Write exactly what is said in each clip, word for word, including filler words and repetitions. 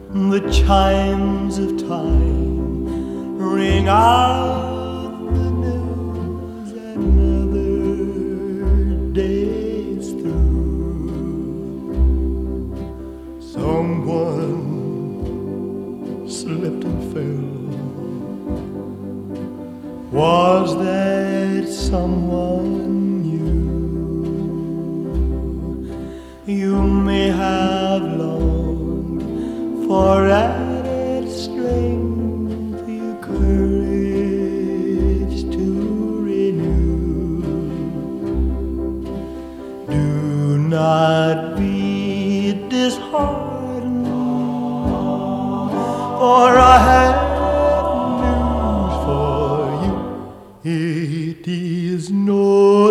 The chimes of time ring out the news that another day is through. Someone slipped and fell. Was that someone you? You may have longed for added strength, your courage to renew. Do not be disheartened, for I have news for you. It is no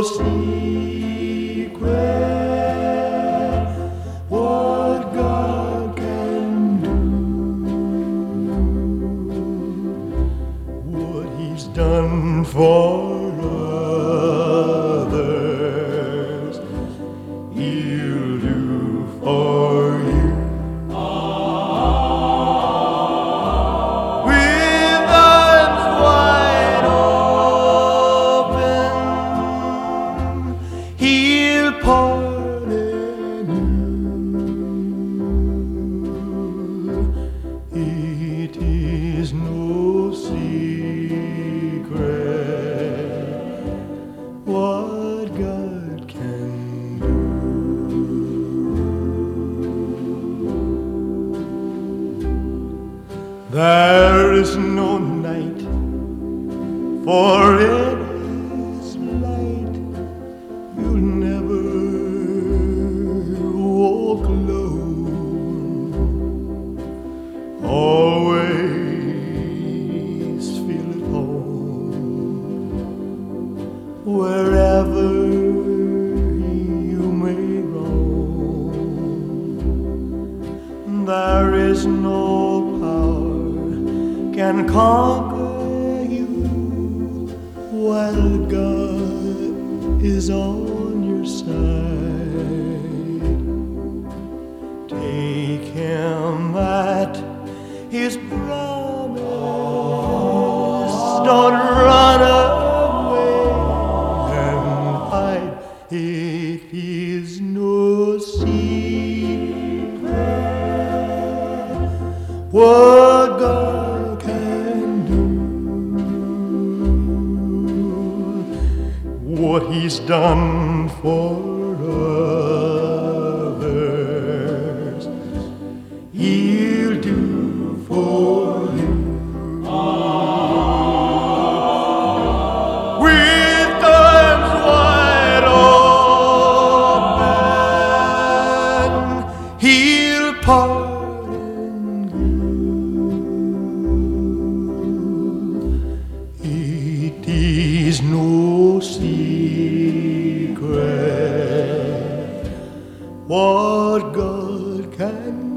secret what God can do, what He's done for others, He'll do for you. With arms wide open, He'll pardon you. It is no secret what God can do. There is no night, for it is light. You'll never walk alone. Always feel at home, wherever you may roam. There is no power can conquer you while God is on your side. Take Him at His promise. Don't run away and hide. It is no secret what God can do, what He's done for others, He'll do for you. With arms wide open, He'll pardon you. It is no secret what God can